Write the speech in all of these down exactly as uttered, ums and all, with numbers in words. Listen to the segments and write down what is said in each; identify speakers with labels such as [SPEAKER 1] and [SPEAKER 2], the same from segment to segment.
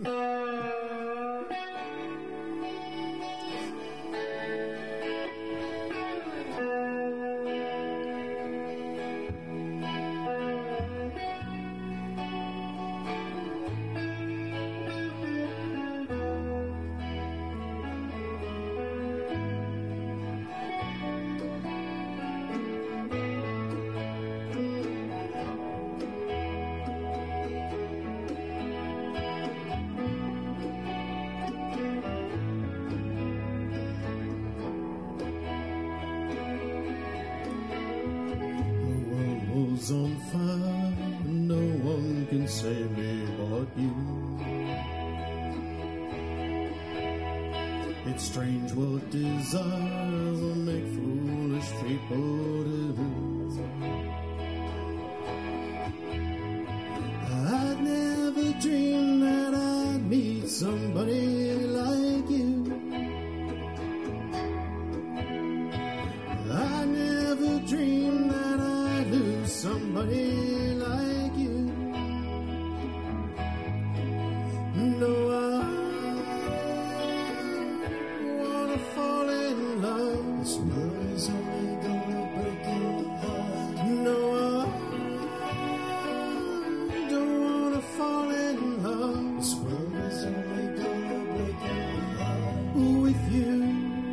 [SPEAKER 1] On fire, no one can save me but you. It's strange what desire will make foolish people do. I'd never dreamed that I'd meet somebody like you. I never dreamed that I'd lose somebody like you. No, I wanna fall in love. This world is only gonna break your heart. No, I don't wanna fall in love. This world is only gonna break your heart with you.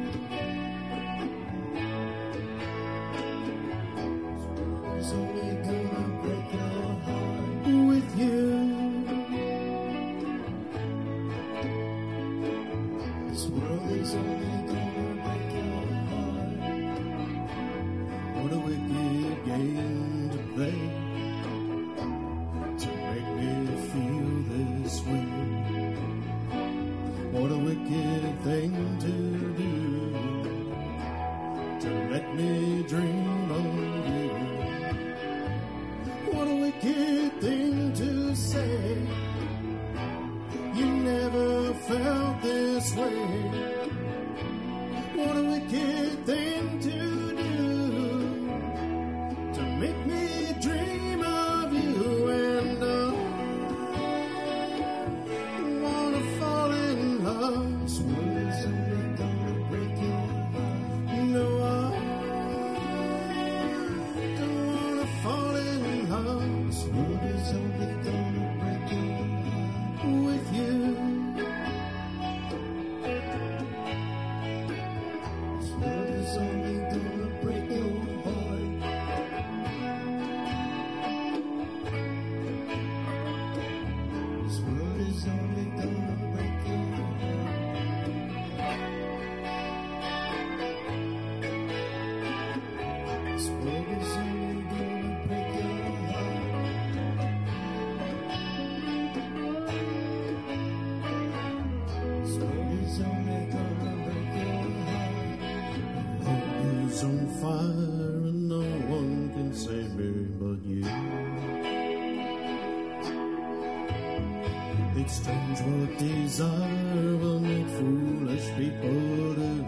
[SPEAKER 1] Strange what desire will make foolish people do.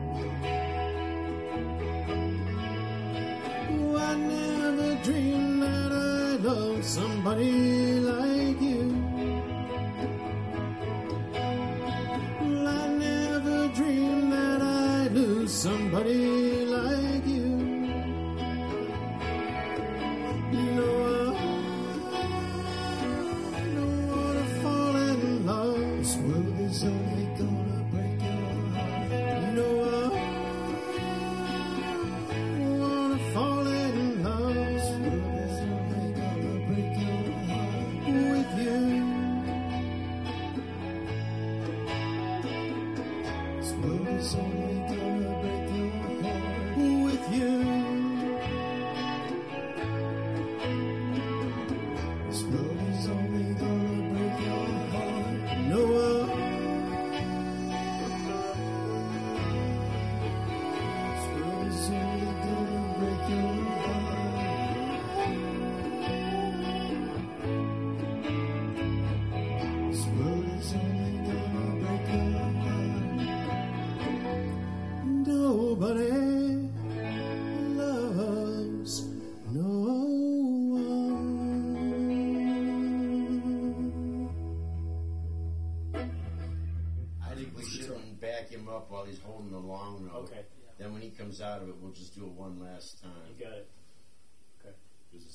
[SPEAKER 1] Oh, I never dreamed that I'd love somebody like you. Well, I never dreamed that I'd lose somebody like you. No, it's only gonna break your heart. No, I wanna fall in love. This world is only gonna break your heart with you. This world is only gonna break your heart with you. This world is only gonna break your heart. No, I
[SPEAKER 2] think we shouldn't back him up while he's holding the long note.
[SPEAKER 3] Okay.
[SPEAKER 2] Then when he comes out of it, we'll just do it one last time.
[SPEAKER 3] You got it.